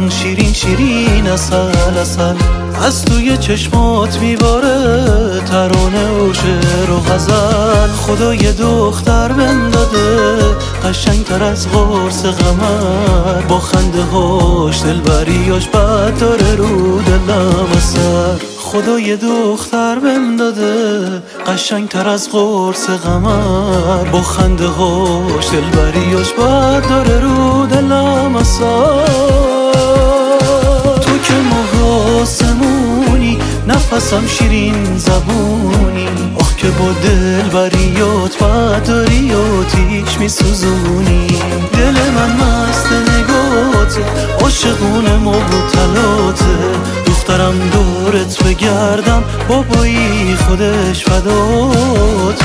شیرین شیرین اصل اصل از توی چشمات میباره ترانه و شعر و غزل. خدا یه دختر بهم داده قشنگتر از قرص قمر، با خنده هاش دلبریاش بد داره رو دلم اثر. خدا یه دختر بهم داده قشنگتر از قرص قمر، با خنده هاش دلبریاش بد داره رو دلم اثر. تو که موقع آسمونی نفسم شیرین زبونی، آخ که با دلبریات بد داری آتیش میسوزونی. دل من مست نگاته عاشقونه مبتلاته، دخترم دورت بگردم بابایی خودش فداته.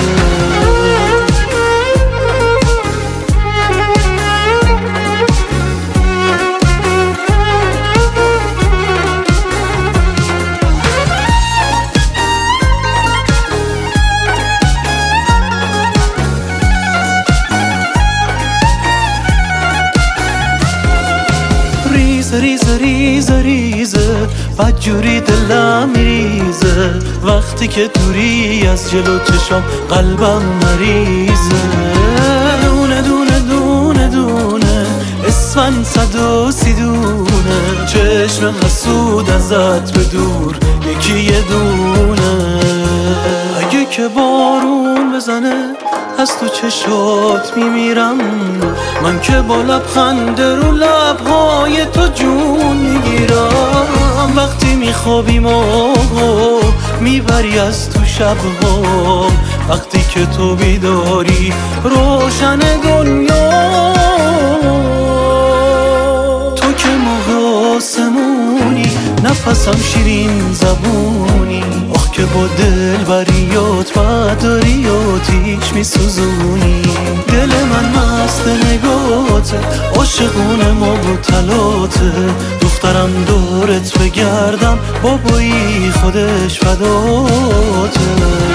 ریزه ریزه ریزه بدجوری دلم میریزه، وقتی که دوری از جلو چشم قلبم مریزه. دونه دونه دونه دونه اسمن 130 دونه، چشم حسود ازت به دور یکی یه دونه. اگه که بارون بزنه از تو چشات میمیرم، من که با لبخند رو لبهای تو جون میگیرم. وقتی میخوابیم آقا میبری از تو شبها، وقتی که تو بیداری روشن دنیا. تو که موقع آسمونی نفسم شیرین زبونی، آخ که با دلبریات بد داری آتیش میسوزونی. دل من مست نگاته عاشقونه مبتلاته، دخترم دورت بگردم بابایی خودش فداته.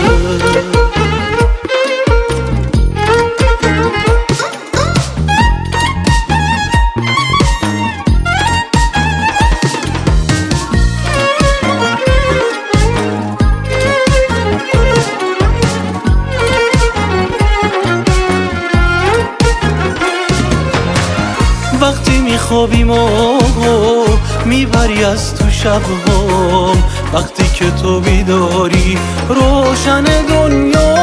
وقتی میخوابیم آقا میبری از تو شبها، وقتی که تو بیداری روشن دنیا.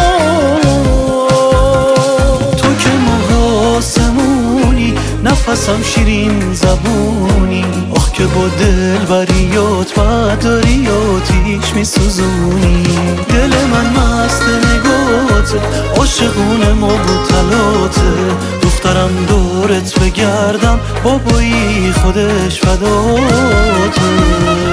تو که موقع آسمونی نفسم شیرین زبونی، آخ که با دلبریات بد داری آتیش میسوزونی. دل من مست نگاته عاشقونه مبتلاته، دخترم دورت بگردم بابایی خودش فداته.